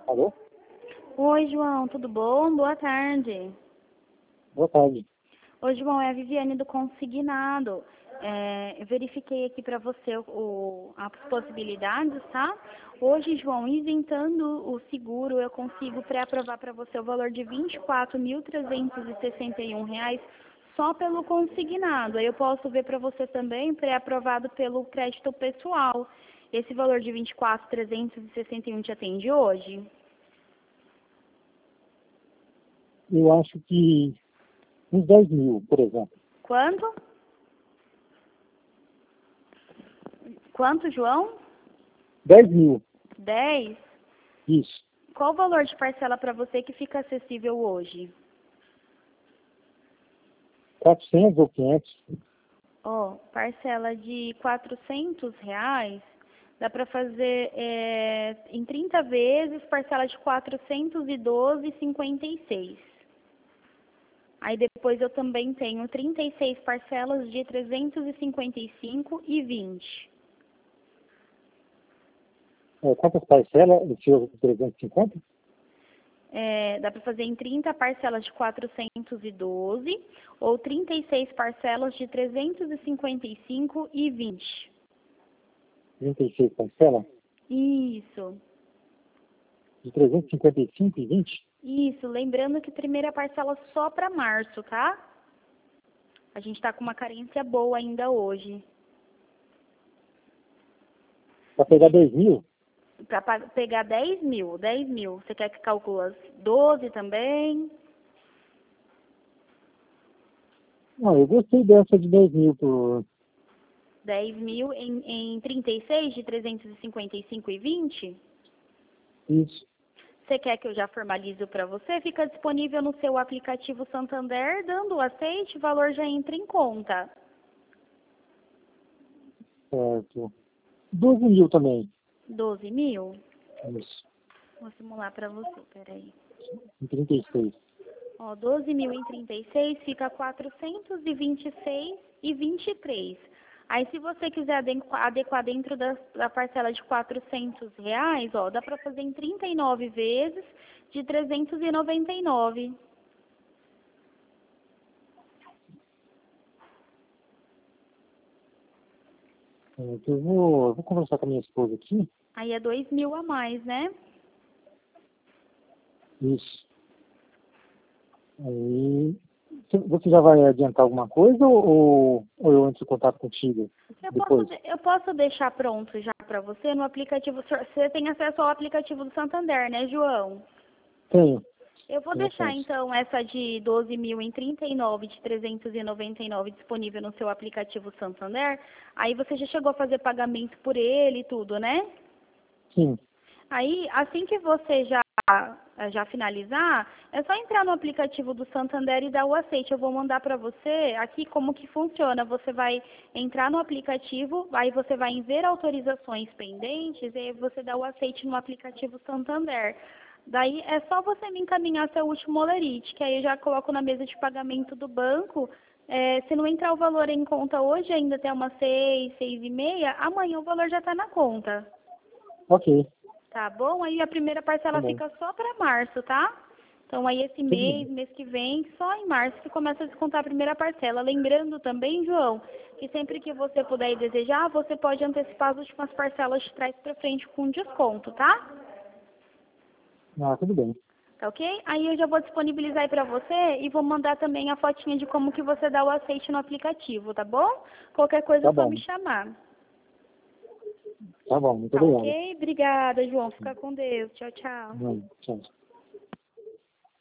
Alô? Oi, João, tudo bom? Boa tarde. Boa tarde. Oi, João, é a Viviane do Consignado. Eu verifiquei aqui para você as possibilidades, tá? Hoje, João, isentando o seguro, eu consigo pré-aprovar para você o valor de R$ 24.361 só pelo consignado. Aí eu posso ver para você também pré-aprovado pelo crédito pessoal. Esse valor de 24.361 te atende hoje? Eu acho que uns 10 mil, por exemplo. Quanto? Quanto, João? 10 mil, 10? isso. Qual o valor de parcela para você que fica acessível hoje? 400 ou 500. Ó, parcela de R$ 400, dá para fazer em 30 vezes, parcela de 412,56. Aí depois eu também tenho 36 parcelas de 355,20. Quantas parcelas? O senhor 350? Dá para fazer em 30 parcelas de 412 ou 36 parcelas de 355,20. 36 parcelas? Isso. De 355 e 20? Isso, lembrando que primeira parcela só para março, tá? A gente está com uma carência boa ainda hoje. Para pegar 10 mil? Para pegar 10 mil, 10 mil. Você quer que calcule as 12 também? Não, eu gostei dessa de 10 mil por... 10 mil em 36 de 355,20? Isso. Você quer que eu já formalizo para você? Fica disponível no seu aplicativo Santander, dando o aceite, o valor já entra em conta. Certo. 12 mil também. 12 mil? Isso. Vou simular para você, peraí. Em 36. Ó, 12 mil em 36 fica 426,23. Aí, se você quiser adequar dentro da parcela de R$ 400, ó, dá para fazer em 39 vezes de 399. Certo. Eu vou conversar com a minha esposa aqui. Aí é 2 mil a mais, né? Isso. Aí, você já vai adiantar alguma coisa ou eu entro em contato contigo depois? Eu posso deixar pronto já para você no aplicativo. Você tem acesso ao aplicativo do Santander, né, João? Tenho. Eu vou Tenho deixar, acesso. então, essa de 12 mil em 39 de 399 disponível no seu aplicativo Santander. Aí você já chegou a fazer pagamento por ele e tudo, né? Sim. Aí, assim que você já finalizar, é só entrar no aplicativo do Santander e dar o aceite. Eu vou mandar para você aqui como que funciona. Você vai entrar no aplicativo, aí você vai em ver autorizações pendentes e aí você dá o aceite no aplicativo Santander. Daí é só você me encaminhar seu último holerite, que aí eu já coloco na mesa de pagamento do banco. Se não entrar o valor em conta hoje, ainda até umas 6, 6:30, amanhã o valor já está na conta. Ok. Tá bom? Aí a primeira Tá parcela bom. fica só para março, tá? Então aí esse Tudo bem. mês que vem, só em março que começa a descontar a primeira parcela. Lembrando também, João, que sempre que você puder e desejar, você pode antecipar as últimas parcelas de trás para frente com desconto, tá? Ah, tudo bem. Tá ok? Aí eu já vou disponibilizar aí para você e vou mandar também a fotinha de como que você dá o aceite no aplicativo, tá bom? Qualquer coisa Tá é só bom. me chamar. Tá bom. Muito Tá obrigado. ok? Obrigada, João. Fica com Deus. Tchau, tchau. Tchau.